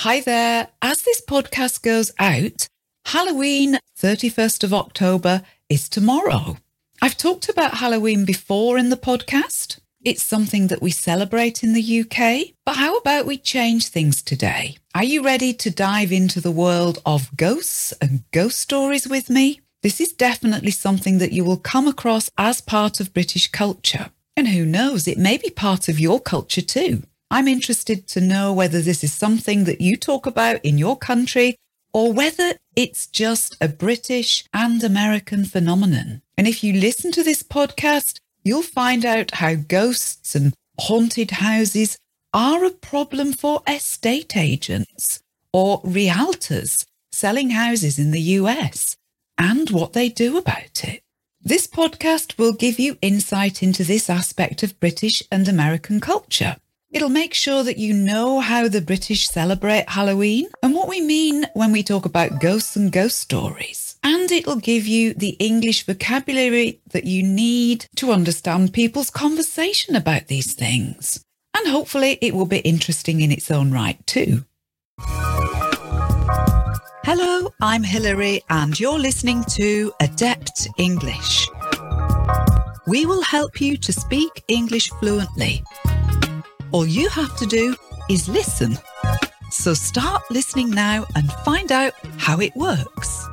Hi there. As this podcast goes out, Halloween 31st of October is tomorrow. I've talked about Halloween before in the podcast. It's something that we celebrate in the UK. But how about we change things today? Are you ready to dive into the world of ghosts and ghost stories with me? This is definitely something that you will come across as part of British culture. And who knows, it may be part of your culture too. I'm interested to know whether this is something that you talk about in your country or whether it's just a British and American phenomenon. And if you listen to this podcast, you'll find out how ghosts and haunted houses are a problem for estate agents or realtors selling houses in the US and what they do about it. This podcast will give you insight into this aspect of British and American culture. It'll make sure that you know how the British celebrate Halloween and what we mean when we talk about ghosts and ghost stories. And it'll give you the English vocabulary that you need to understand people's conversation about these things. And hopefully it will be interesting in its own right too. Hello, I'm Hilary and you're listening to Adept English. We will help you to speak English fluently. All you have to do is listen. So start listening now and find out how it works.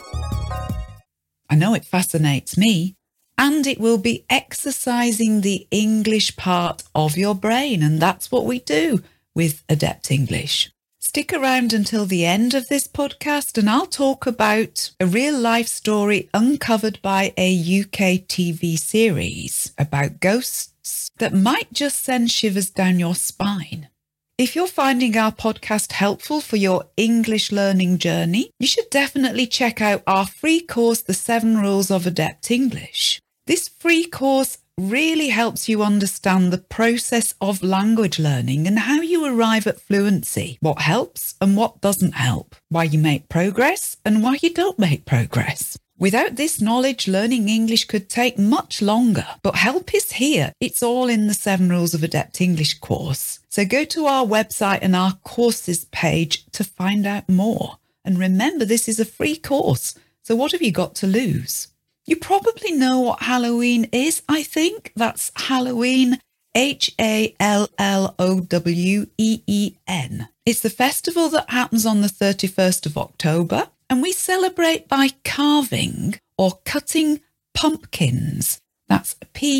I know it fascinates me, and it will be exercising the English part of your brain, and that's what we do with Adept English. Stick around until the end of this podcast and I'll talk about a real life story uncovered by a UK TV series about ghosts that might just send shivers down your spine. If you're finding our podcast helpful for your English learning journey, you should definitely check out our free course, The 7 Rules of Adept English. This free course really helps you understand the process of language learning and how you arrive at fluency, what helps and what doesn't help, why you make progress and why you don't make progress. Without this knowledge, learning English could take much longer, but help is here. It's all in the 7 Rules of Adept English course. So go to our website and our courses page to find out more. And remember, this is a free course. So what have you got to lose? You probably know what Halloween is, I think. That's Halloween, Halloween. It's the festival that happens on the 31st of October, and we celebrate by carving or cutting pumpkins. That's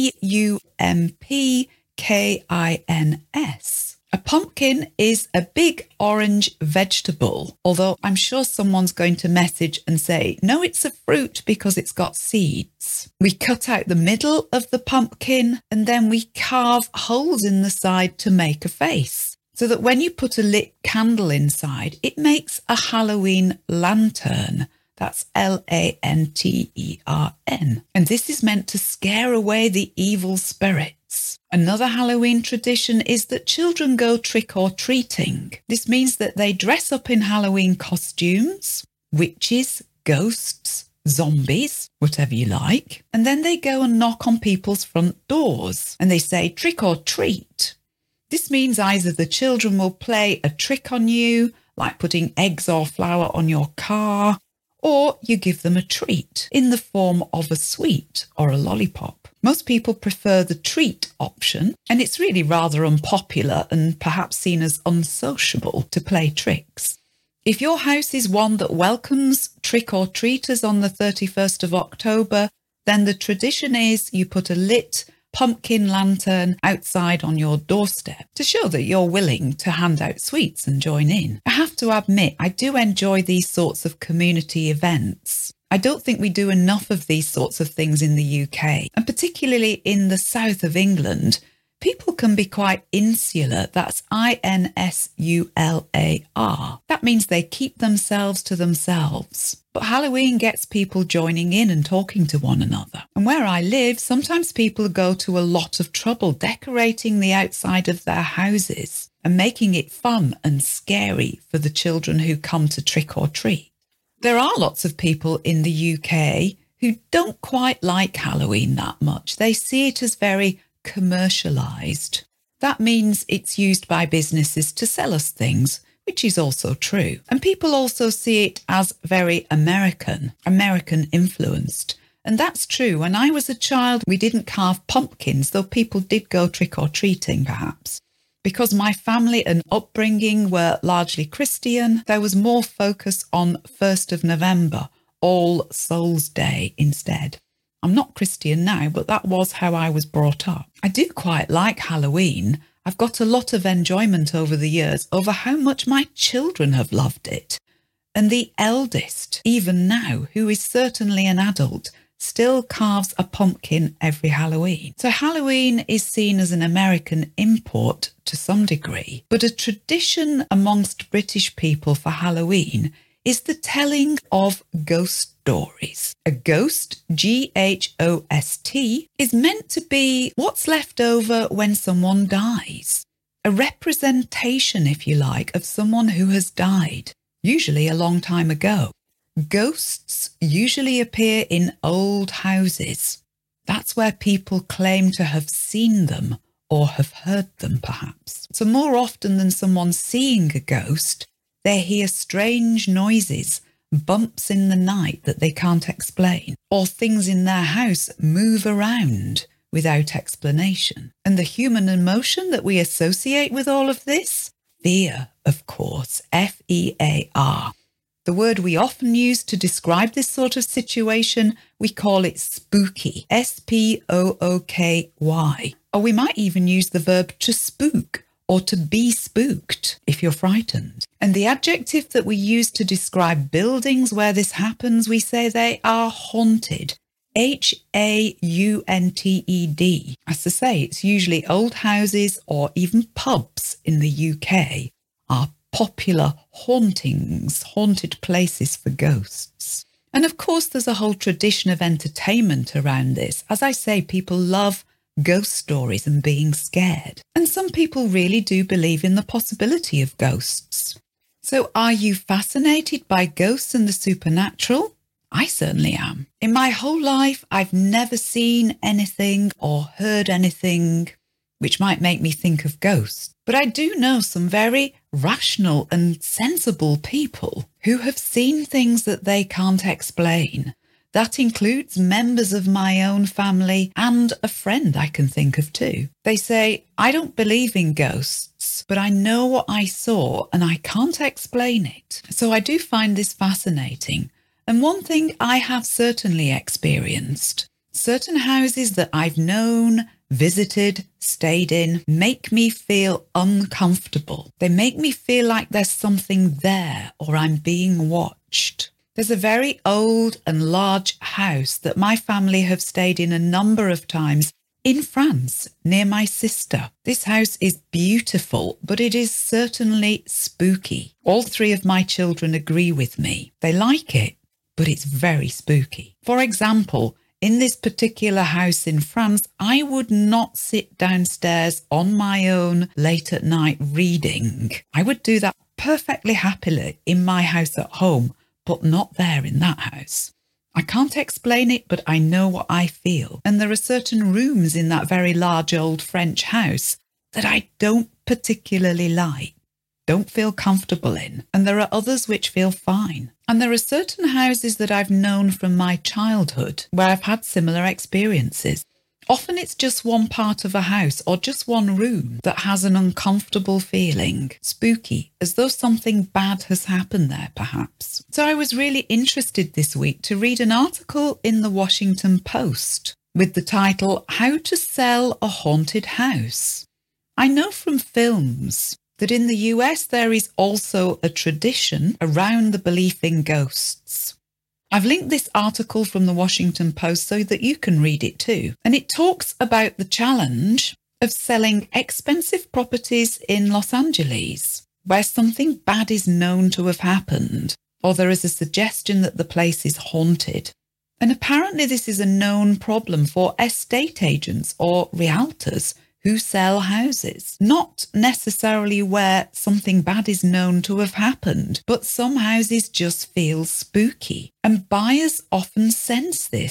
Pumpkins. A pumpkin is a big orange vegetable, although I'm sure someone's going to message and say, no, it's a fruit because it's got seeds. We cut out the middle of the pumpkin and then we carve holes in the side to make a face, so that when you put a lit candle inside, it makes a Halloween lantern. That's Lantern. And this is meant to scare away the evil spirits. Another Halloween tradition is that children go trick-or-treating. This means that they dress up in Halloween costumes, witches, ghosts, zombies, whatever you like, and then they go and knock on people's front doors and they say trick or treat. This means either the children will play a trick on you, like putting eggs or flour on your car, or you give them a treat in the form of a sweet or a lollipop. Most people prefer the treat option, and it's really rather unpopular and perhaps seen as unsociable to play tricks. If your house is one that welcomes trick-or-treaters on the 31st of October, then the tradition is you put a lit pumpkin lantern outside on your doorstep to show that you're willing to hand out sweets and join in. I have to admit, I do enjoy these sorts of community events. I don't think we do enough of these sorts of things in the UK, and particularly in the south of England. People can be quite insular. That's INSULAR. That means they keep themselves to themselves. But Halloween gets people joining in and talking to one another. And where I live, sometimes people go to a lot of trouble decorating the outside of their houses and making it fun and scary for the children who come to trick or treat. There are lots of people in the UK who don't quite like Halloween that much. They see it as very commercialised. That means it's used by businesses to sell us things, which is also true. And people also see it as very American influenced. And that's true. When I was a child, we didn't carve pumpkins, though people did go trick-or-treating, perhaps. Because my family and upbringing were largely Christian, there was more focus on 1st of November, All Souls Day instead. I'm not Christian now, but that was how I was brought up. I do quite like Halloween. I've got a lot of enjoyment over the years over how much my children have loved it. And the eldest, even now, who is certainly an adult, still carves a pumpkin every Halloween. So Halloween is seen as an American import to some degree, but a tradition amongst British people for Halloween is the telling of ghost stories. A ghost, G-H-O-S-T, is meant to be what's left over when someone dies. A representation, if you like, of someone who has died, usually a long time ago. Ghosts usually appear in old houses. That's where people claim to have seen them or have heard them, perhaps. So more often than someone seeing a ghost, they hear strange noises, bumps in the night that they can't explain, or things in their house move around without explanation. And the human emotion that we associate with all of this? Fear, of course, F-E-A-R. The word we often use to describe this sort of situation, we call it spooky, S-P-O-O-K-Y. Or we might even use the verb to spook or to be spooked if you're frightened. And the adjective that we use to describe buildings where this happens, we say they are haunted, H-A-U-N-T-E-D. As I say, it's usually old houses or even pubs in the UK are popular hauntings, haunted places for ghosts. And of course, there's a whole tradition of entertainment around this. As I say, people love ghost stories and being scared. And some people really do believe in the possibility of ghosts. So are you fascinated by ghosts and the supernatural? I certainly am. In my whole life, I've never seen anything or heard anything which might make me think of ghosts. But I do know some very rational and sensible people who have seen things that they can't explain. That includes members of my own family and a friend I can think of too. They say, I don't believe in ghosts, but I know what I saw and I can't explain it. So I do find this fascinating. And one thing I have certainly experienced, certain houses that I've known, visited, stayed in, make me feel uncomfortable. They make me feel like there's something there or I'm being watched. There's a very old and large house that my family have stayed in a number of times in France, near my sister. This house is beautiful, but it is certainly spooky. All three of my children agree with me. They like it, but it's very spooky. For example, in this particular house in France, I would not sit downstairs on my own late at night reading. I would do that perfectly happily in my house at home, but not there in that house. I can't explain it, but I know what I feel. And there are certain rooms in that very large old French house that I don't particularly like, don't feel comfortable in. And there are others which feel fine. And there are certain houses that I've known from my childhood where I've had similar experiences. Often it's just one part of a house or just one room that has an uncomfortable feeling, spooky, as though something bad has happened there, perhaps. So I was really interested this week to read an article in the Washington Post with the title, How to Sell a Haunted House. I know from films that in the US there is also a tradition around the belief in ghosts. I've linked this article from the Washington Post so that you can read it too. And it talks about the challenge of selling expensive properties in Los Angeles, where something bad is known to have happened, or there is a suggestion that the place is haunted. And apparently this is a known problem for estate agents or realtors who sell houses, not necessarily where something bad is known to have happened, but some houses just feel spooky. And buyers often sense this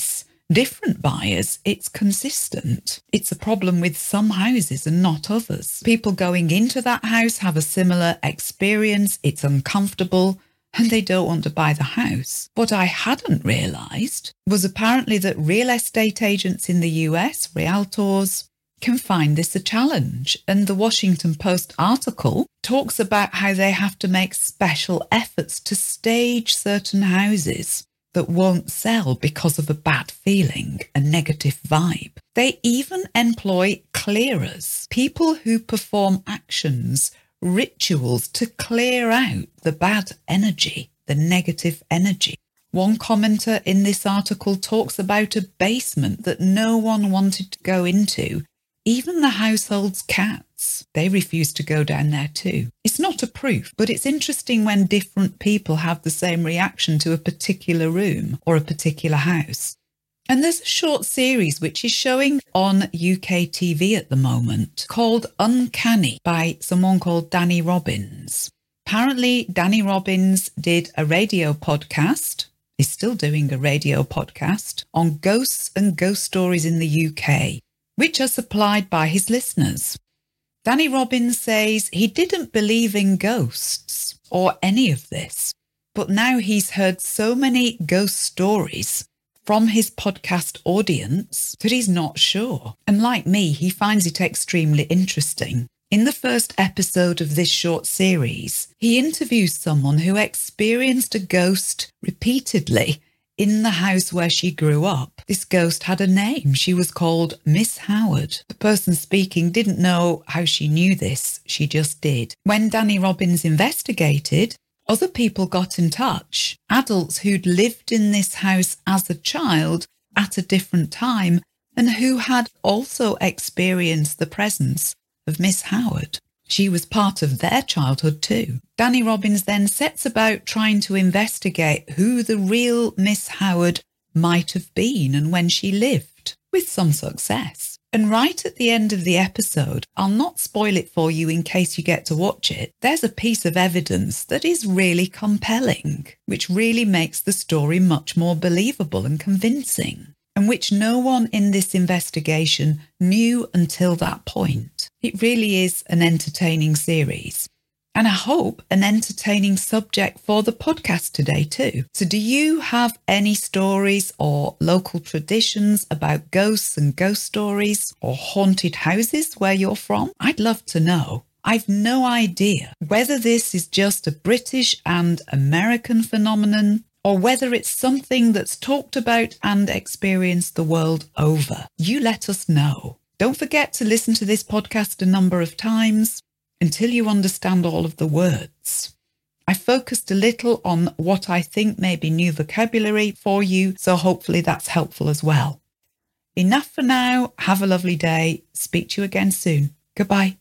different buyers, it's consistent. It's a problem with some houses and not others. People going into that house have a similar experience. It's uncomfortable and they don't want to buy the house. What I hadn't realised was apparently that real estate agents in the US, realtors, can find this a challenge. And the Washington Post article talks about how they have to make special efforts to stage certain houses that won't sell because of a bad feeling, a negative vibe. They even employ clearers, people who perform actions, rituals to clear out the bad energy, the negative energy. One commenter in this article talks about a basement that no one wanted to go into. Even the household's cats, they refuse to go down there too. It's not a proof, but it's interesting when different people have the same reaction to a particular room or a particular house. And there's a short series which is showing on UK TV at the moment called Uncanny by someone called Danny Robins. Apparently, Danny Robins did a radio podcast, is still doing a radio podcast on ghosts and ghost stories in the UK, which are supplied by his listeners. Danny Robins says he didn't believe in ghosts or any of this, but now he's heard so many ghost stories from his podcast audience that he's not sure. And like me, he finds it extremely interesting. In the first episode of this short series, he interviews someone who experienced a ghost repeatedly in the house where she grew up. This ghost had a name. She was called Miss Howard. The person speaking didn't know how she knew this. She just did. When Danny Robins investigated, other people got in touch. Adults who'd lived in this house as a child at a different time and who had also experienced the presence of Miss Howard. She was part of their childhood too. Danny Robins then sets about trying to investigate who the real Miss Howard might have been and when she lived, with some success. And right at the end of the episode, I'll not spoil it for you in case you get to watch it, there's a piece of evidence that is really compelling, which really makes the story much more believable and convincing, and which no one in this investigation knew until that point. It really is an entertaining series. And I hope an entertaining subject for the podcast today too. So do you have any stories or local traditions about ghosts and ghost stories or haunted houses where you're from? I'd love to know. I've no idea whether this is just a British and American phenomenon or whether it's something that's talked about and experienced the world over. You let us know. Don't forget to listen to this podcast a number of times until you understand all of the words. I focused a little on what I think may be new vocabulary for you, so hopefully that's helpful as well. Enough for now. Have a lovely day. Speak to you again soon. Goodbye.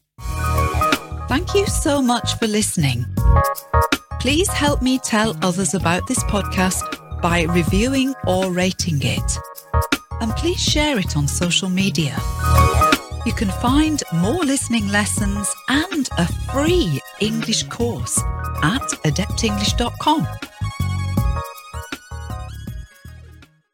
Thank you so much for listening. Please help me tell others about this podcast by reviewing or rating it. And please share it on social media. You can find more listening lessons and a free English course at adeptenglish.com.